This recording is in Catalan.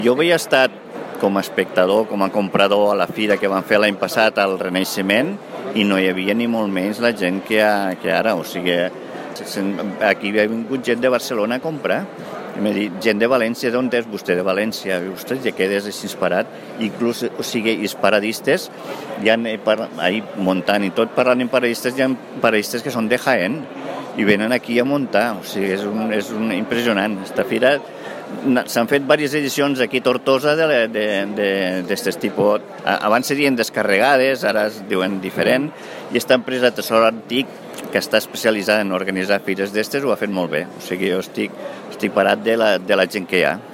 Jo havia estat com a espectador, com a comprador a la fira que van fer l'any passat al Renaixement i no hi havia ni molt menys la gent que ara. O sigui, aquí havia vingut gent de Barcelona a comprar. M'ha dit, gent de València, d'on és vostè? De València. Ostres, ja quedes així parat. Inclús, o sigui, els paradistes, ja ahir muntant i tot, parlant amb paradistes, hi ha paradistes que són de Jaén i venen aquí a muntar. O sigui, és impressionant. Esta fira s'han fet diverses edicions aquí a Tortosa d'aquest tipus. Abans serien descarregades, ara es diuen diferent, i esta empresa Tesoro Antic, que està especialitzada en organitzar fires d'estes, ho ha fet molt bé. O sigui, jo estic parat de la gent que hi ha.